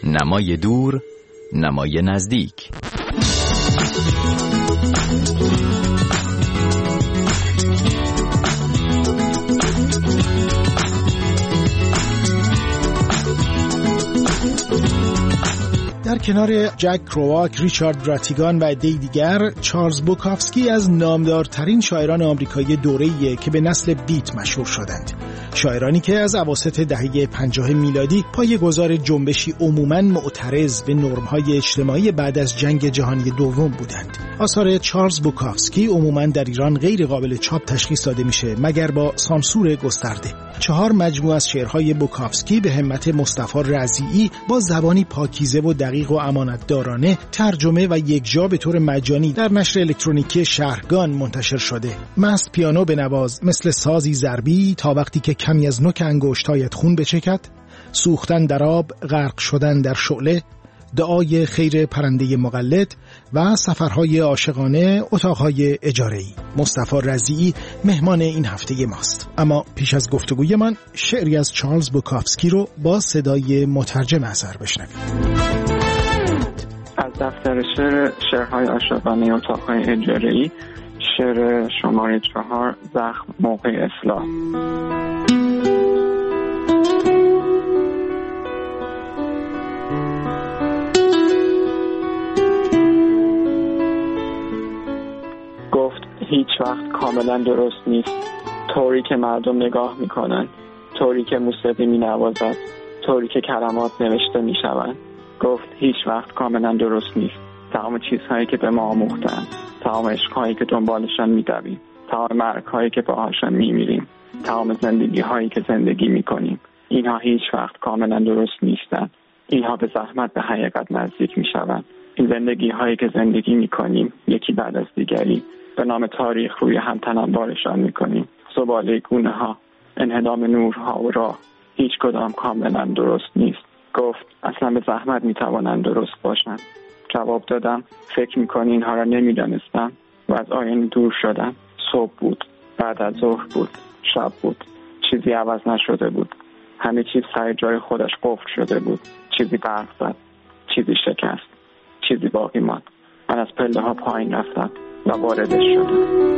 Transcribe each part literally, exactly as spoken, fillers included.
نمای دور، نمای نزدیک. در کنار جک کرواک، ریچارد راتیگان و عده‌ای دیگر، چارلز بوکافسکی از نامدارترین شاعران آمریکایی دوره‌ایه که به نسل بیت مشهور شدند. شاعرانی که از اواسط دهه پنجاه میلادی پایه‌گذار جنبشی عموماً معترض به نرم‌های اجتماعی بعد از جنگ جهانی دوم بودند. آثار چارلز بوکافسکی عموماً در ایران غیر قابل چاپ تشخیص داده میشه مگر با سانسور گسترده. چهار مجموعه از شعرهای بوکافسکی به همت مصطفی رضیعی با زبانی پاکیزه و دقیق و امانتدارانه ترجمه و یکجا به طور مجانی در نشر الکترونیکی شهرگان منتشر شده. مست پیانو بنواز مثل سازی ضربی تا وقتی که کمی از نوک انگشتایت خون بچکد، سوختن در آب، غرق شدن در شعله، دعای خیر پرنده مقلد و سفرهای عاشقانه، اتاقهای اجاره‌ای. مصطفی رضیعی مهمان این هفته ماست. اما پیش از گفتگوی من شعری از چارلز بوکافسکی رو با صدای مترجم اثر بشنوید. از دفتر شعر شعرهای عاشقانه اتاقهای اجاره‌ای، شعر شماره چهار، زخم موقع اصلاح. گفت هیچ وقت کاملا درست نیست، طوری که مردم نگاه میکنن، طوری که موسیقی مینوازد، طوری که کلمات نوشته میشوند. گفت هیچ وقت کاملا درست نیست. تمام چیزهایی که به ما آموختن، تمام عشقهایی که دنبالشان میدویم، تمام مرگهایی که باهاشان میمیریم، تمام زندگیهایی که زندگی میکنیم، اینها هیچ وقت کاملا درست نیستن. اینها به زحمت به حقیقت نزدیک میشوند. این زندگیهایی که زندگی میکنیم یکی بعد از دیگری به نام تاریخ روی هم تنمبارشان میکنیم. زباله گونه ها، انهدام نورها و راه، هیچ کدام کاملا درست نیست. گفت اصلا به زحمت میتوانند درست باشند. جواب دادم فکر میکنی اینها را نمیدانستم و از آینه دور شدم. صبح بود، بعد از ظهر بود، شب بود، چیزی عوض نشده بود. همه چیز سر جای خودش قفل شده بود. چیزی برق زد، چیزی شکست، چیزی باقی ماند. من از پله ها پایین رفتم و واردش شدم.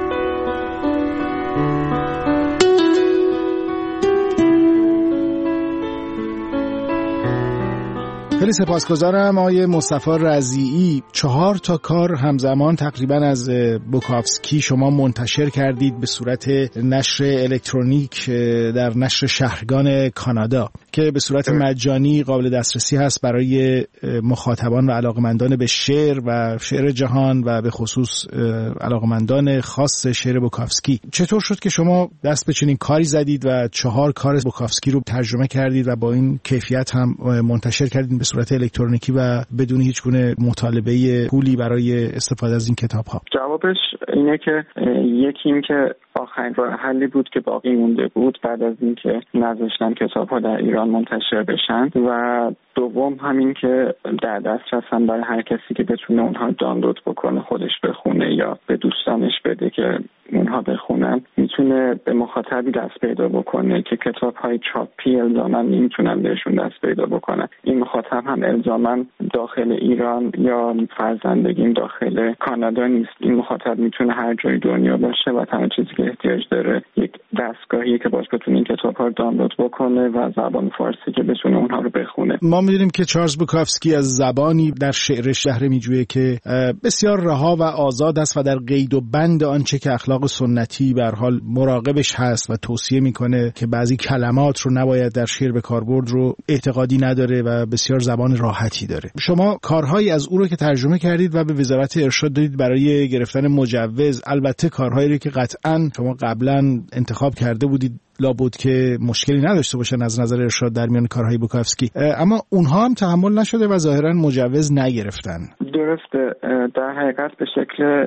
خیلی سپاسگزارم آقای مصطفی رضیعی. چهار تا کار همزمان تقریبا از بوکافسکی شما منتشر کردید به صورت نشر الکترونیک در نشر شهرگان کانادا که به صورت مجانی قابل دسترسی هست برای مخاطبان و علاقمندان به شعر و شعر جهان و به خصوص علاقمندان خاص شعر بوکافسکی. چطور شد که شما دست به چنین کاری زدید و چهار کار بوکافسکی رو ترجمه کردید و با این کیفیت هم منتشر کردید به صورت الکترونیکی و بدون هیچ گونه مطالبه پولی برای استفاده از این کتاب‌ها؟ جوابش اینه که یکی این که آخرین راه حلی بود که باقی مونده بود بعد از اینکه نذاشتن کتاب‌ها در ایران منتشر بشن، و دوم همین که در دسترس هم برای هر کسی که بتونه اونها دانلود بکنه، خودش بخونه یا به دوستانش بده که اونها بخونن، میتونه به مخاطبی دست پیدا بکنه که کتاب‌های چاپی الزاماً نمیتونن بهشون دست پیدا بکنن. این مخاطب هم الزاماً داخل ایران یا فرزندگیم داخل کانادا نیست. این مخاطب میتونه هر جای دنیا باشه و تمام چیزی که احتیاج داره یک دستگاهی که باش بتونه این کتاب‌ها رو دانلود بکنه و زبان فارسی که بتونه اونها رو بخونه. ما می‌دونیم که چارلز بوکافسکی از زبانی در شعرش شهر میجویه که بسیار رها و آزاد است و در قید و بند آنچه که اخلاق سنتی به هر حال مراقبش هست و توصیه میکنه که بعضی کلمات رو نباید در شعر به کار برد رو اعتقادی نداره و بسیار زبان راحتی داره. شما کارهایی از او رو که ترجمه کردید و به وزارت ارشاد دادید برای گرفتن مجوز، البته کارهایی رو که قطعاً شما قبلا انتخاب کرده بودید لابد که مشکلی نداشته باشن از نظر ارشاد در میان کارهای بوکافسکی، اما اونها هم تحمل نشده و ظاهراً مجوز نگرفتن. درسته. در حقیقت به شکل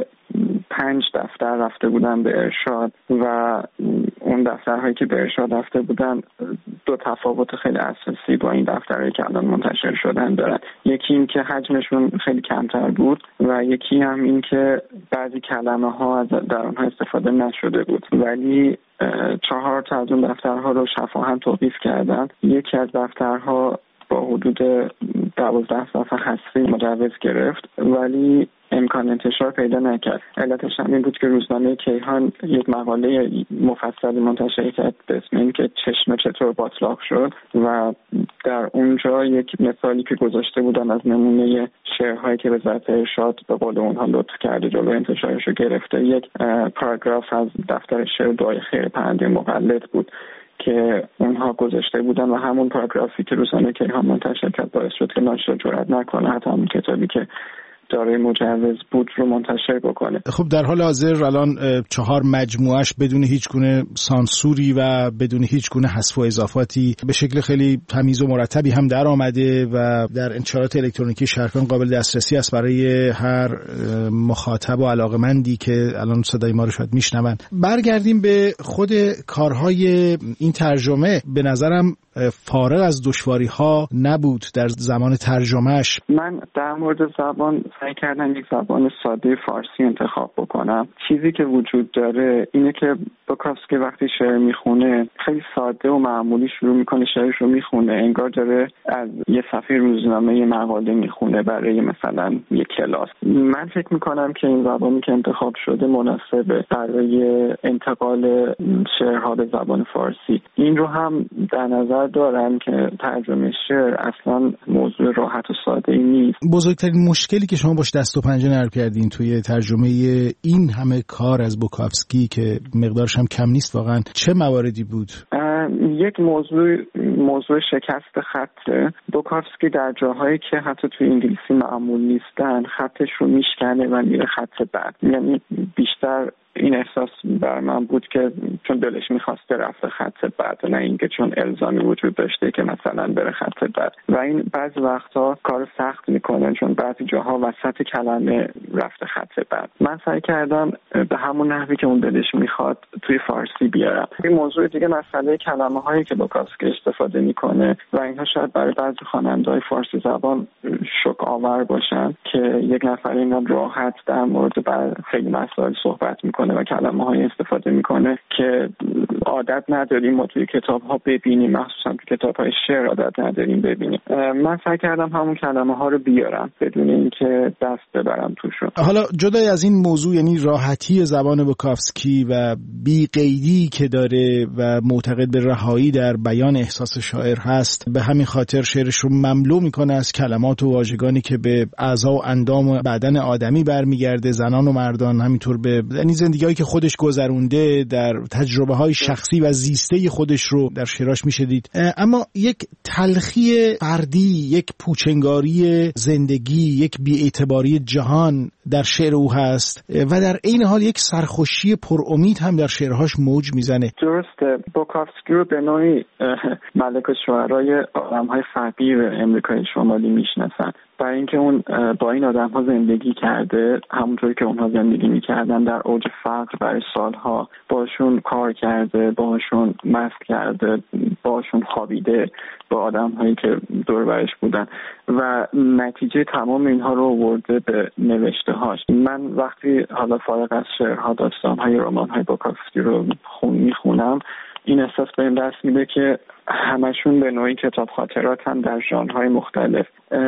پنج دفتر رفته بودن به ارشاد و اون دفترهایی که به ارشاد رفته بودن دو تفاوت خیلی اساسی با این دفترهایی که الان منتشر شدن دارن. یکی این که حجمشون خیلی کمتر بود و یکی هم این که بعضی کلمه ها در اونها استفاده نشده بود، ولی چهار تا از اون دفترها رو شفاهاً توقیف کردن. یکی از دفترها با حدود دوازده صفحه حذفی مجوز گرفت ولی امکان انتشار پیدا نکرد. علتش هم این بود که روزنامه کیهان یک مقاله مفصلی منتشر کرد به اسم این که چشمه چطور باطلاق شد و در اونجا یک مثالی که گذاشته بودن از نمونه شعرهایی که وزارت ارشاد به قول اونها لطف کرده جلو انتشارش رو گرفته، یک پاراگراف از دفتر شعر دعای خیر پرنده مقلد بود که اونها گذاشته بودن و همون پاراگرافی که روزنامه کیهان منتشر کرد باعث شد که ناشر جرئت نکنه حتی همون کتابی که دارای مجوز بود رو منتشر بکنه. خب در حال حاضر الان چهار مجموعش بدون هیچ گونه سانسوری و بدون هیچ گونه حذف و اضافاتی به شکل خیلی تمیز و مرتبی هم در آمده و در انتشارات الکترونیکی شهرکان قابل دسترسی است برای هر مخاطب و علاقمندی که الان صدای ما رو شاید میشنون. برگردیم به خود کارهای این ترجمه. به نظرم فارغ از دشواری ها نبود در زمان ترجمهش. من در مورد زبان سعی کردم یک زبان ساده فارسی انتخاب بکنم. چیزی که وجود داره اینه که بوکافسکی وقتی شعر میخونه خیلی ساده و معمولی شروع میکنه شعرش رو میخونه، انگار داره از یه صفحه روزنامه یه مقاله میخونه برای مثلا یک کلاس. من فکر میکنم که این زبانی که انتخاب شده مناسبه برای انتقال شعرها به زبان فارسی. این رو هم در نظر دارم که ترجمه شعر اصلا موضوع راحت و ساده ای نیست. بزرگترین مشکلی که شما باش دست و پنجه نرم کردین توی ترجمه این همه کار از بوکافسکی که مقدارش هم کم نیست واقعا چه مواردی بود؟ یک موضوع موضوع شکست خطه. بوکافسکی در جاهایی که حتی توی انگلیسی معمول نیستن خطش رو میشکنه و میره خط بعد. یعنی بیشتر این احساس بر من بود که چون دلش میخواسته رفته خط بعد و نه اینکه چون الزامی وجود داشته که مثلا بره خط بعد و این بعضی وقتا کار سخت میکنه چون بعضی جاها وسط کلمه رفته خط بعد. من سعی کردم به همون نحوی که اون دلش میخواد توی فارسی بیارم. این موضوع دیگه مسئله کلمه هایی که بوکافسکی استفاده میکنه و اینها شاید برای بعضی خواننده‌های فارسی زبان شوک آور باشن که یک نفر اینا راحت در مورد بر خیلی مسائل صحبت میکنه و کلمه های استفاده میکنه که عادت نداریم ما توی کتاب ها ببینیم، مخصوصا توی کتاب های شعر عادت نداریم ببینیم. من سعی کردم همون کلمه ها رو بیارم بدون اینکه دست ببرم توشون. حالا جدای از این موضوع یعنی راحتی زبان بوکافسکی و بی قیدی که داره و معتقد به رهایی در بیان احساس شاعر هست، به همین خاطر شعرش رو مملو میکنه از کلمات و واژگانی که به اعضا و اندام و بدن آدمی برمیگرده، زنان و مردان، همینطور به یعنی زندگی‌هایی که خودش گذرونده در تجربه‌های شخصی و زیسته خودش رو در شعراش میشه دید. اما یک تلخی فردی، یک پوچنگاری زندگی، یک بی‌اعتباری جهان در شعر او هست و در عین حال یک سرخوشی پرامید هم در شعرهاش موج میزنه. درسته. بوکافسکی رو به نوعی ملک الشعرای آدم‌های فقیر امریکای شمالی میشناسن. برای اینکه اون با این آدم‌ها زندگی کرده، همونطوری که اونها زندگی می‌کردن در اوج فقر برای سالها، باشون کار کرده، باشون مست کرده، باشون خوابیده با آدم‌هایی که دور برش بودن و نتیجه تمام اینها رو آورده به نوشته‌هاش. من وقتی حالا فارغ از شعرها، داستان‌های، رمان‌های بوکافسکی رو خون می‌خونم، این احساس به این دست میده که همشون به نوعی کتاب خاطرات هم در ژانرهای مختلف.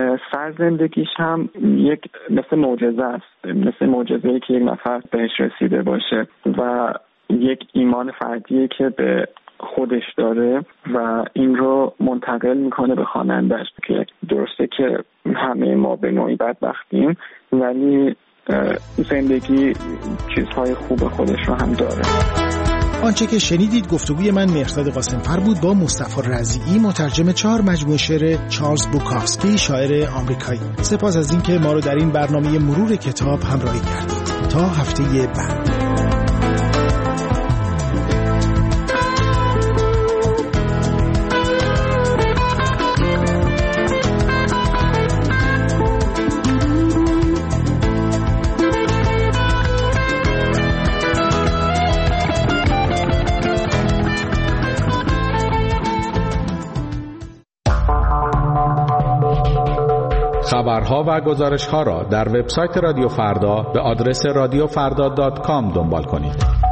سرزندگیش هم یک مثل معجزه است، مثل معجزه‌ای که یک نفر بهش رسیده باشه و یک ایمان فردیه که به خودش داره و این رو منتقل میکنه به خواننده‌اش که درسته که همه ما به نوعی بدبختیم ولی زندگی چیزهای خوب خودش رو هم داره. آنچه که شنیدید گفتگوی من مهرداد قاسمفر بود با مصطفی رضیعی، مترجم چهار مجموعه شعر چارلز بوکافسکی، شاعر آمریکایی. سپاس از اینکه ما رو در این برنامه مرور کتاب همراهی کردید. تا هفته بعد. خبرها و گزارش‌ها را در وبسایت رادیو فردا به آدرس رادیو فردا دات کام دنبال کنید.